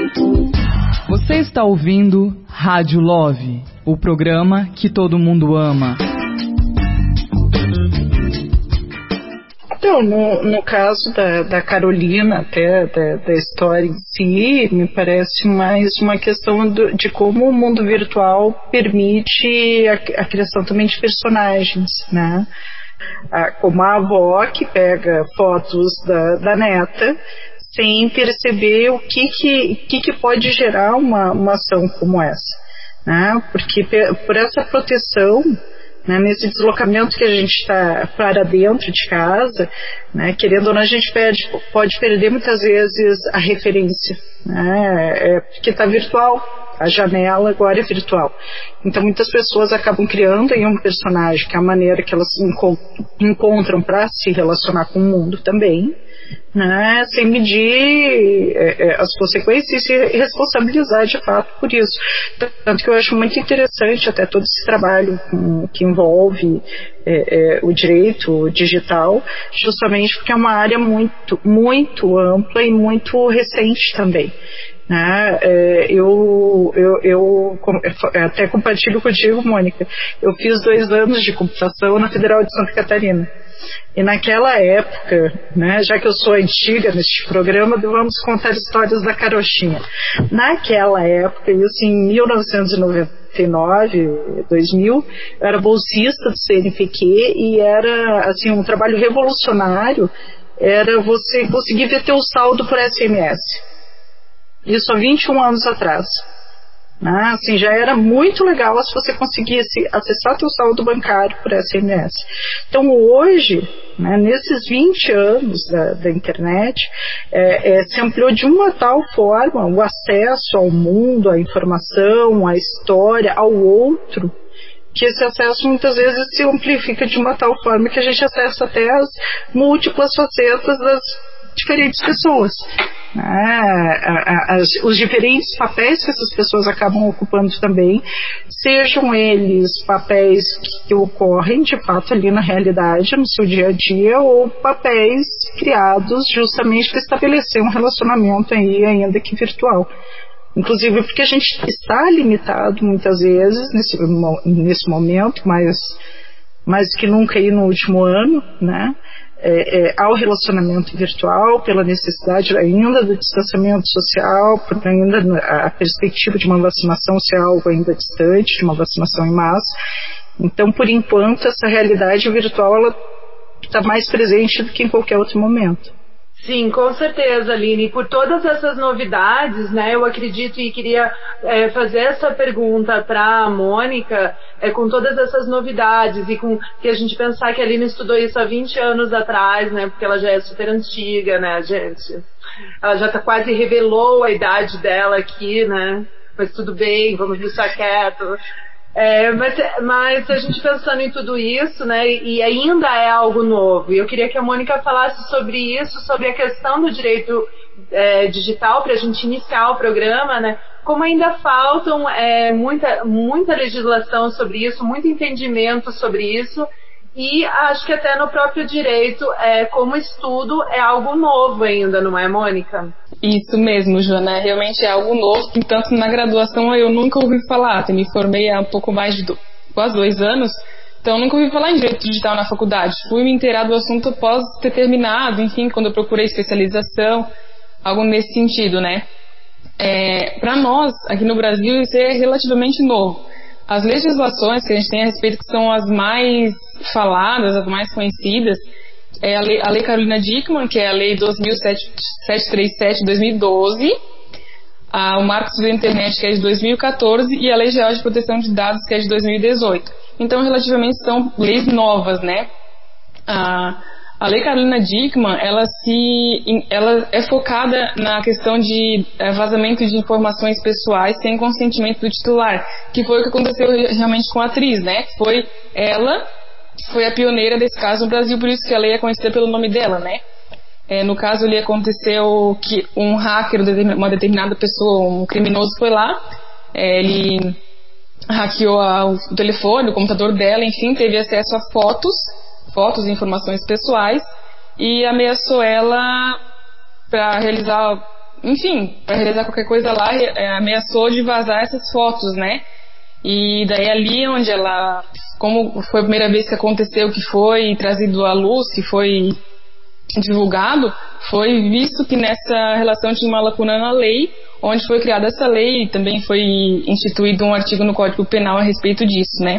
Você está ouvindo Rádio Love, o programa que todo mundo ama. Então, no caso da Carolina, até da história em si, me parece mais uma questão de como o mundo virtual permite a criação também de personagens, né? Como a avó que pega fotos da neta sem perceber o que pode gerar uma ação como essa, né? Porque por essa proteção, né, nesse deslocamento que a gente está para dentro de casa, né, querendo ou não, a gente pode perder muitas vezes a referência, né, porque está virtual, a janela agora é virtual. Então muitas pessoas acabam criando em um personagem, que é a maneira que elas encontram para se relacionar com o mundo também, né, sem medir as consequências e se responsabilizar de fato por isso. Tanto que eu acho muito interessante até todo esse trabalho que envolve o direito digital, justamente porque é uma área muito, muito ampla e muito recente também. Eu até compartilho contigo, Mônica, eu fiz 2 anos de computação na Federal de Santa Catarina. E naquela época, né, já que eu sou antiga neste programa, vamos contar histórias da carochinha. Naquela época, isso em 1999, 2000, eu era bolsista do CNPq e era assim, um trabalho revolucionário, era você conseguir ver teu saldo por SMS. Isso há 21 anos atrás. Assim, já era muito legal se você conseguisse acessar teu saldo bancário por SMS. Então hoje, né, nesses 20 anos da internet, se ampliou de uma tal forma o acesso ao mundo, à informação, à história, ao outro, que esse acesso muitas vezes se amplifica de uma tal forma que a gente acessa até as múltiplas facetas das diferentes pessoas, os diferentes papéis que essas pessoas acabam ocupando também, sejam eles papéis que ocorrem de fato ali na realidade, no seu dia a dia, ou papéis criados justamente para estabelecer um relacionamento aí, ainda que virtual. Inclusive porque a gente está limitado muitas vezes nesse momento, mais que nunca aí no último ano, né? Ao relacionamento virtual, pela necessidade ainda do distanciamento social, por ainda a perspectiva de uma vacinação ser algo ainda distante, de uma vacinação em massa. Então, por enquanto, essa realidade virtual está mais presente do que em qualquer outro momento. Sim, com certeza, Aline. Por todas essas novidades, né, eu acredito e queria fazer essa pergunta para a Mônica, com todas essas novidades e com que a gente pensar que a Aline estudou isso há 20 anos atrás, né, porque ela já é super antiga, né, gente? Ela já quase revelou a idade dela aqui, né? Mas tudo bem, vamos deixar quieto. Mas a gente pensando em tudo isso, né, e ainda é algo novo, e eu queria que a Mônica falasse sobre isso, sobre a questão do direito digital, para a gente iniciar o programa, né, como ainda faltam muita legislação sobre isso, muito entendimento sobre isso, e acho que até no próprio direito, como estudo, é algo novo ainda, não é, Mônica? Isso mesmo, Joana, realmente é algo novo, tanto na graduação eu nunca ouvi falar, eu me formei há um pouco mais de quase 2 anos, então eu nunca ouvi falar em direito digital na faculdade, fui me inteirar do assunto após ter terminado, enfim, quando eu procurei especialização, algo nesse sentido, né? Para nós, aqui no Brasil, isso é relativamente novo. As legislações que a gente tem a respeito, que são as mais faladas, as mais conhecidas, é a Lei Carolina Dickmann, que é a Lei 2.737 de 2012, o Marco Civil da Internet, que é de 2014, e a Lei Geral de Proteção de Dados, que é de 2018. Então, relativamente, são leis novas, né? A Lei Carolina Dickmann, ela é focada na questão de vazamento de informações pessoais sem consentimento do titular, que foi o que aconteceu realmente com a atriz, né? Ela foi a pioneira desse caso no Brasil, por isso que a lei é conhecida pelo nome dela, né? No caso ali aconteceu que um hacker, uma determinada pessoa, um criminoso foi lá, ele hackeou o telefone, o computador dela, enfim, teve acesso a fotos e informações pessoais e ameaçou ela para realizar enfim, para realizar qualquer coisa lá, ameaçou de vazar essas fotos, né? E daí ali onde ela, como foi a primeira vez que aconteceu, que foi trazido à luz, que foi divulgado, foi visto que nessa relação tinha uma lacuna na lei, onde foi criada essa lei e também foi instituído um artigo no Código Penal a respeito disso, né?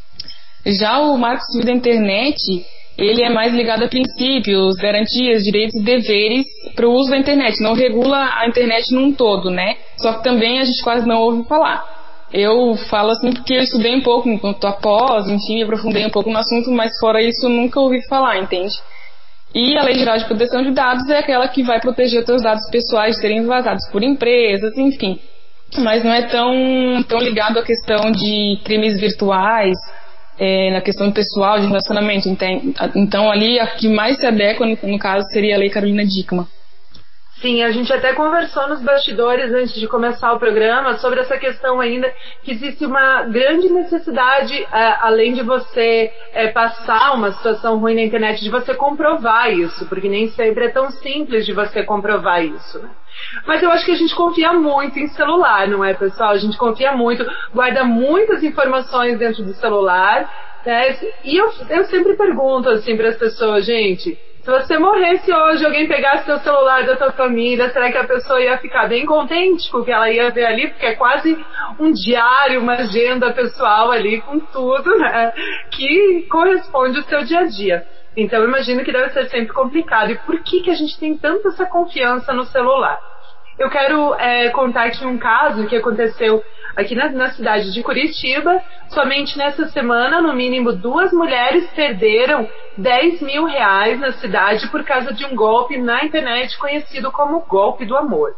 Já o Marco Civil da Internet, ele é mais ligado a princípios, garantias, direitos e deveres para o uso da internet, não regula a internet num todo, né? Só que também a gente quase não ouve falar. Eu falo assim porque eu estudei um pouco enquanto após, enfim, me aprofundei um pouco no assunto, mas fora isso eu nunca ouvi falar, entende? E a Lei Geral de Proteção de Dados é aquela que vai proteger os seus dados pessoais de serem vazados por empresas, enfim. Mas não é tão ligado à questão de crimes virtuais, na questão pessoal, de relacionamento. Então ali a que mais se adequa, no caso, seria a Lei Carolina Dickmann. Sim, a gente até conversou nos bastidores antes de começar o programa sobre essa questão ainda, que existe uma grande necessidade, além de você passar uma situação ruim na internet, de você comprovar isso, porque nem sempre é tão simples de você comprovar isso, né? Mas eu acho que a gente confia muito em celular, não é, pessoal? A gente confia muito, guarda muitas informações dentro do celular, né? E eu sempre pergunto assim para as pessoas, gente, se você morresse hoje, alguém pegasse seu celular da tua família, será que a pessoa ia ficar bem contente com o que ela ia ver ali? Porque é quase um diário, uma agenda pessoal ali com tudo, né? Que corresponde ao seu dia a dia. Então eu imagino que deve ser sempre complicado. E por que a gente tem tanta essa confiança no celular? Eu quero contar aqui um caso que aconteceu aqui na cidade de Curitiba. Somente nessa semana, no mínimo 2 mulheres perderam R$10 mil na cidade por causa de um golpe na internet conhecido como golpe do amor.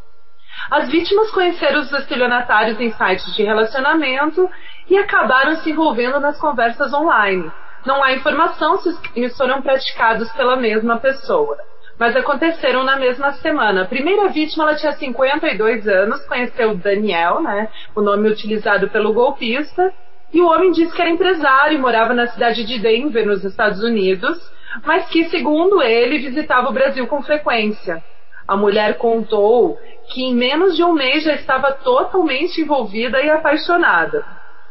As vítimas conheceram os estelionatários em sites de relacionamento e acabaram se envolvendo nas conversas online. Não há informação se os crimes foram praticados pela mesma pessoa, mas aconteceram na mesma semana. A primeira vítima, ela tinha 52 anos, conheceu Daniel, né, o nome utilizado pelo golpista, e o homem disse que era empresário e morava na cidade de Denver, nos Estados Unidos, mas que, segundo ele, visitava o Brasil com frequência. A mulher contou que em menos de um mês já estava totalmente envolvida e apaixonada.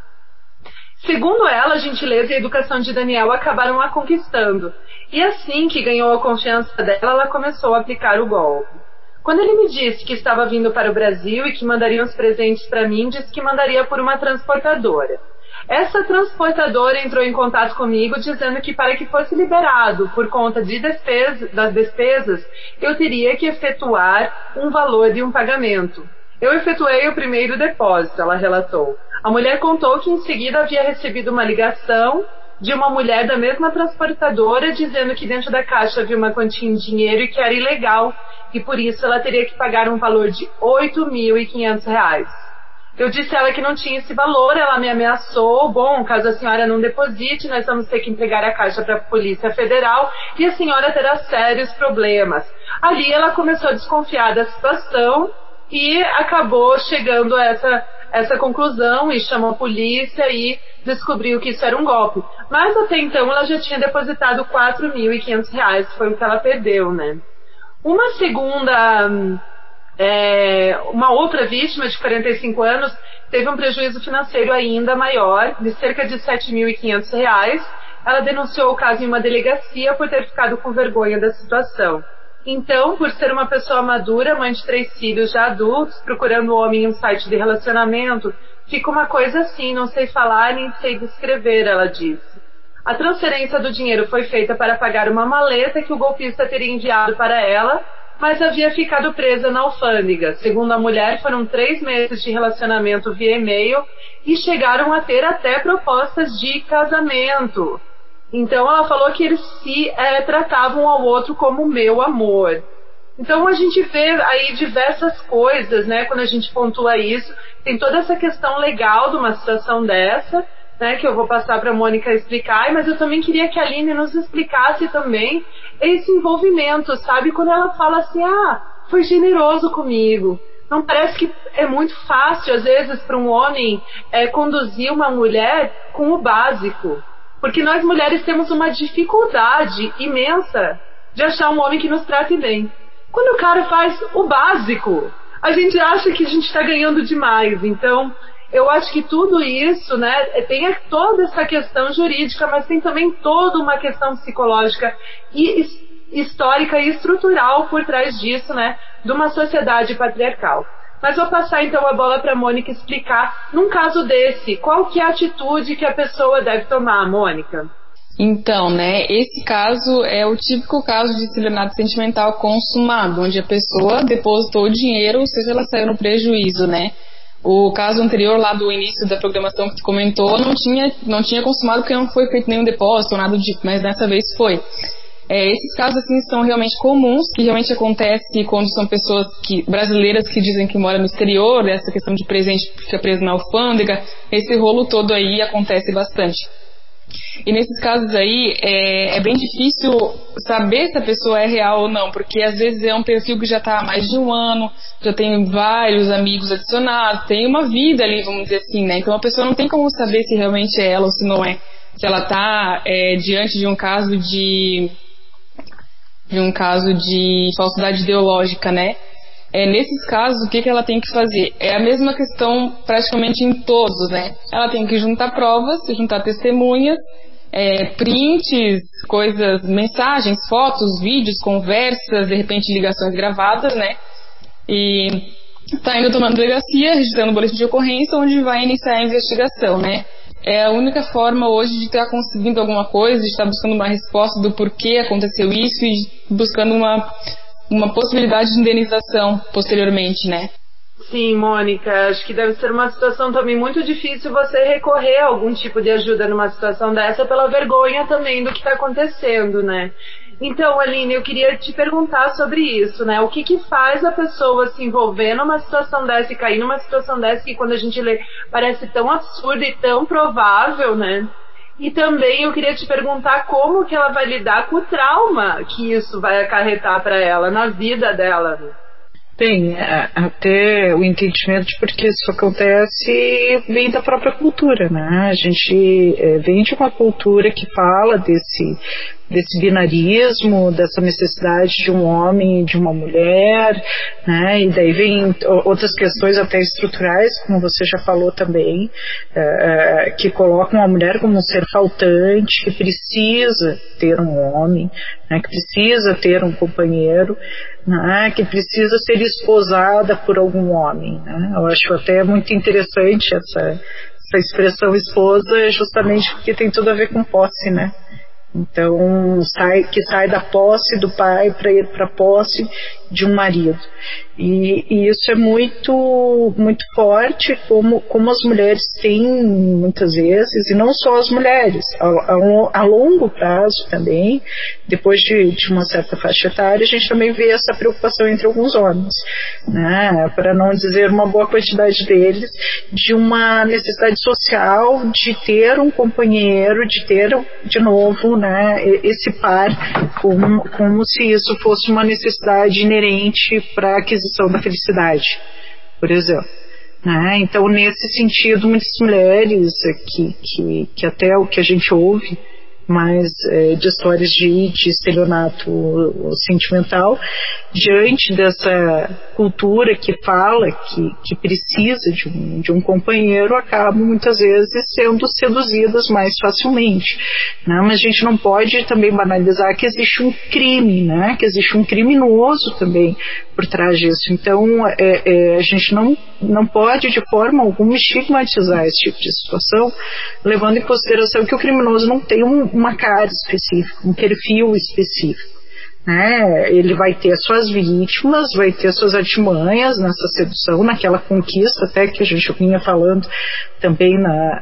Segundo ela, a gentileza e a educação de Daniel acabaram a conquistando. E assim que ganhou a confiança dela, ela começou a aplicar o golpe. Quando ele me disse que estava vindo para o Brasil e que mandaria uns presentes para mim, disse que mandaria por uma transportadora. Essa transportadora entrou em contato comigo dizendo que para que fosse liberado por conta das despesas, eu teria que efetuar um valor de um pagamento. Eu efetuei o primeiro depósito, ela relatou. A mulher contou que em seguida havia recebido uma ligação de uma mulher da mesma transportadora dizendo que dentro da caixa havia uma quantia em dinheiro e que era ilegal e por isso ela teria que pagar um valor de R$8.500. Eu disse a ela que não tinha esse valor, ela me ameaçou, bom, caso a senhora não deposite, nós vamos ter que entregar a caixa para a Polícia Federal e a senhora terá sérios problemas. Ali ela começou a desconfiar da situação e acabou chegando a essa conclusão e chamou a polícia e descobriu que isso era um golpe. Mas até então ela já tinha depositado R$4.500, foi o que ela perdeu, né? Uma outra vítima de 45 anos teve um prejuízo financeiro ainda maior, de cerca de R$7.500. Ela denunciou o caso em uma delegacia por ter ficado com vergonha da situação. Então, por ser uma pessoa madura, mãe de 3 filhos já adultos, procurando o homem em um site de relacionamento, fica uma coisa assim, não sei falar nem sei descrever, ela disse. A transferência do dinheiro foi feita para pagar uma maleta que o golpista teria enviado para ela, mas havia ficado presa na alfândega. Segundo a mulher, foram 3 meses de relacionamento via e-mail e chegaram a ter até propostas de casamento. Então ela falou que eles se tratavam ao outro como meu amor. Então a gente vê aí diversas coisas, né, quando a gente pontua isso. Tem toda essa questão legal de uma situação dessa, né, que eu vou passar para a Mônica explicar, mas eu também queria que a Aline nos explicasse também esse envolvimento, sabe? Quando ela fala assim, foi generoso comigo. Não parece que é muito fácil, às vezes, para um homem conduzir uma mulher com o básico. Porque nós mulheres temos uma dificuldade imensa de achar um homem que nos trate bem. Quando o cara faz o básico, a gente acha que a gente está ganhando demais. Então, eu acho que tudo isso, né, tem toda essa questão jurídica, mas tem também toda uma questão psicológica e histórica e estrutural por trás disso, né, de uma sociedade patriarcal. Mas vou passar então a bola para a Mônica explicar, num caso desse, qual que é a atitude que a pessoa deve tomar, Mônica? Então, né, esse caso é o típico caso de estelionato sentimental consumado, onde a pessoa depositou o dinheiro, ou seja, ela saiu no prejuízo, né. O caso anterior lá do início da programação que tu comentou não tinha consumado porque não foi feito nenhum depósito ou nada do tipo, mas dessa vez foi. Esses casos assim são realmente comuns, que realmente acontece quando são pessoas brasileiras que dizem que moram no exterior, essa questão de presente fica preso na alfândega, esse rolo todo aí acontece bastante. E nesses casos aí é bem difícil saber se a pessoa é real ou não, porque às vezes é um perfil que já está há mais de um ano, já tem vários amigos adicionados, tem uma vida ali, vamos dizer assim, né? Então a pessoa não tem como saber se realmente é ela ou se não é. Se ela está diante de um caso de falsidade ideológica, né? Nesses casos, o que ela tem que fazer? É a mesma questão praticamente em todos, né? Ela tem que juntar provas, juntar testemunhas, prints, coisas, mensagens, fotos, vídeos, conversas, de repente ligações gravadas, né? E tá indo tomando delegacia, registrando o boletim de ocorrência, onde vai iniciar a investigação, né? É a única forma hoje de estar conseguindo alguma coisa, de estar buscando uma resposta do porquê aconteceu isso e buscando uma possibilidade de indenização posteriormente, né? Sim, Mônica, acho que deve ser uma situação também muito difícil você recorrer a algum tipo de ajuda numa situação dessa pela vergonha também do que está acontecendo, né? Então, Aline, eu queria te perguntar sobre isso, né? O que faz a pessoa se envolver numa situação dessa e cair numa situação dessa que quando a gente lê parece tão absurda e tão provável, né? E também eu queria te perguntar como que ela vai lidar com o trauma que isso vai acarretar para ela, na vida dela, né? Bem, até o entendimento de por que isso acontece vem da própria cultura, né? A gente vem de uma cultura que fala desse binarismo, dessa necessidade de um homem e de uma mulher, né? E daí vem outras questões até estruturais, como você já falou também, que colocam a mulher como um ser faltante, que precisa ter um homem, né? Que precisa ter um companheiro, né? Que precisa ser esposada por algum homem, né? Eu acho até muito interessante essa expressão esposa, justamente porque tem tudo a ver com posse, né? Então, sai da posse do pai para ir para a posse de um marido. E isso é muito, muito forte, como as mulheres têm muitas vezes, e não só as mulheres, a longo prazo também, depois de uma certa faixa etária, a gente também vê essa preocupação entre alguns homens, né? Para não dizer uma boa quantidade deles, de uma necessidade social de ter um companheiro, de ter de novo, né, esse par, como se isso fosse uma necessidade inerente para a aquisição da felicidade, por exemplo, né? Então, nesse sentido, muitas mulheres que até o que a gente ouve mais de histórias de estelionato sentimental, diante dessa cultura que fala que precisa de um companheiro, acabam muitas vezes sendo seduzidas mais facilmente, né? Mas a gente não pode também banalizar que existe um crime, né? Que existe um criminoso também por trás disso. Então a gente não pode de forma alguma estigmatizar esse tipo de situação, levando em consideração que o criminoso não tem uma cara específica, um perfil específico, né? Ele vai ter suas vítimas, vai ter suas artimanhas nessa sedução, naquela conquista até que a gente vinha falando também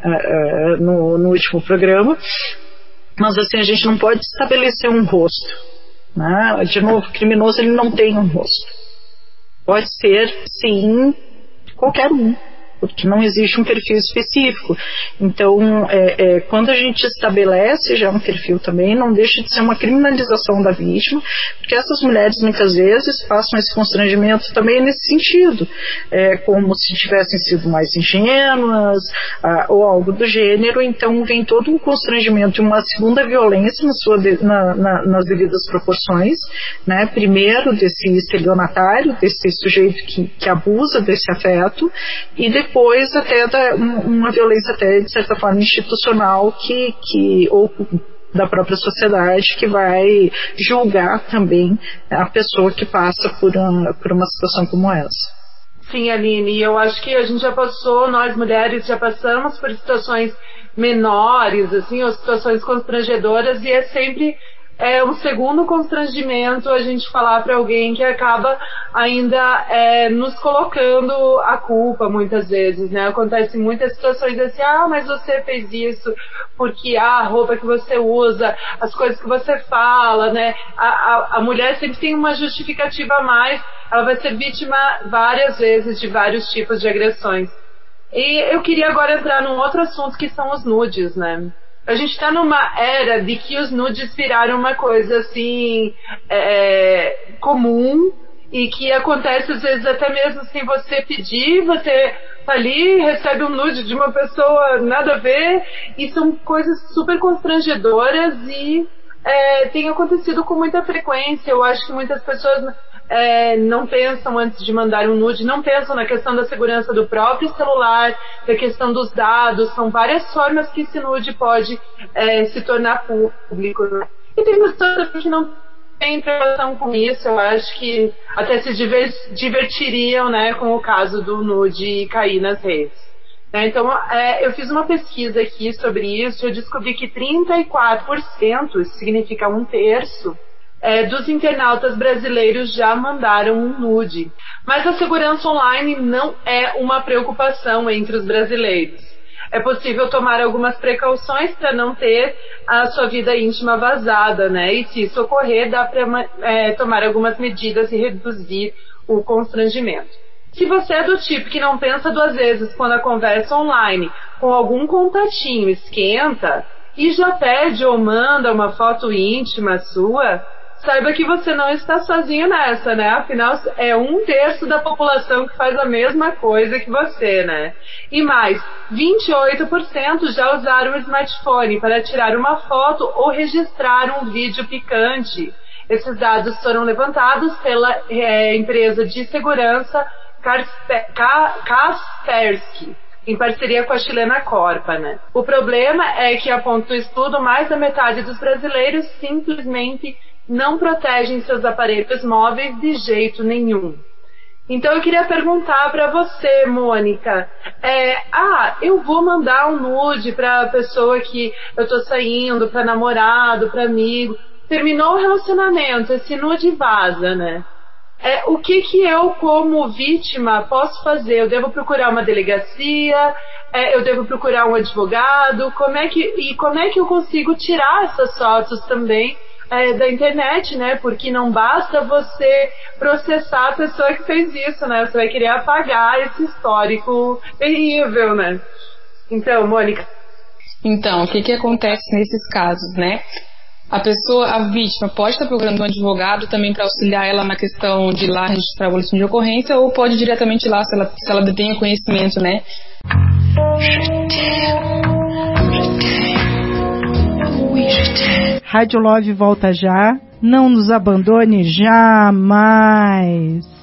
no último programa, mas assim, a gente não pode estabelecer um rosto, né? De novo, o criminoso ele não tem um rosto, pode ser sim qualquer um, porque não existe um perfil específico. Então, quando a gente estabelece já um perfil também, não deixa de ser uma criminalização da vítima, porque essas mulheres muitas vezes passam esse constrangimento também nesse sentido, como se tivessem sido mais ingênuas, ou algo do gênero. Então vem todo um constrangimento e uma segunda violência nas devidas proporções, né? Primeiro desse estelionatário, desse sujeito que abusa desse afeto, e depois até uma violência até de certa forma institucional ou da própria sociedade, que vai julgar também a pessoa que passa por uma situação como essa. Sim, Aline, eu acho que a gente já passou, nós mulheres já passamos por situações menores, assim, ou situações constrangedoras, e é sempre um segundo constrangimento a gente falar para alguém que acaba ainda nos colocando a culpa muitas vezes, né? Acontece muitas situações assim, mas você fez isso porque a roupa que você usa, as coisas que você fala, né? A mulher sempre tem uma justificativa a mais, ela vai ser vítima várias vezes de vários tipos de agressões. E eu queria agora entrar num outro assunto, que são os nudes, né? A gente está numa era de que os nudes viraram uma coisa assim comum, e que acontece às vezes até mesmo sem você pedir, você tá ali, recebe um nude de uma pessoa nada a ver, e são coisas super constrangedoras e tem acontecido com muita frequência. Eu acho que muitas pessoas não pensam antes de mandar um nude, não pensam na questão da segurança do próprio celular, da questão dos dados. São várias formas que esse nude pode se tornar público. E tem pessoas que não têm preocupação com isso. Eu acho que até se divertiriam, né, com o caso do nude cair nas redes. Então, eu fiz uma pesquisa aqui sobre isso. Eu descobri que 34%, isso significa 1/3, dos internautas brasileiros já mandaram um nude. Mas a segurança online não é uma preocupação entre os brasileiros. É possível tomar algumas precauções para não ter a sua vida íntima vazada, né? E se isso ocorrer, dá para tomar algumas medidas e reduzir o constrangimento. Se você é do tipo que não pensa duas vezes quando a conversa online com algum contatinho esquenta e já pede ou manda uma foto íntima sua, saiba que você não está sozinho nessa, né? Afinal, é 1/3 da população que faz a mesma coisa que você, né? E mais, 28% já usaram o smartphone para tirar uma foto ou registrar um vídeo picante. Esses dados foram levantados pela empresa de segurança Kaspersky, em parceria com a chilena Corpa, né? O problema é que, aponta o estudo, mais da metade dos brasileiros simplesmente não protegem seus aparelhos móveis de jeito nenhum. Então eu queria perguntar para você, Mônica, eu vou mandar um nude para a pessoa que eu tô saindo, para namorado, para amigo, terminou o relacionamento, esse nude vaza, né? O que eu, como vítima, posso fazer? Eu devo procurar uma delegacia? Eu devo procurar um advogado? Como é que eu consigo tirar essas fotos também da internet, né? Porque não basta você processar a pessoa que fez isso, né? Você vai querer apagar esse histórico terrível, né? Então, Mônica. Então, o que acontece nesses casos, né? A vítima pode estar procurando um advogado também para auxiliar ela na questão de ir lá registrar o boletim de ocorrência, ou pode ir diretamente lá, se ela detém conhecimento, né? Rádio Love volta já. Não nos abandone jamais.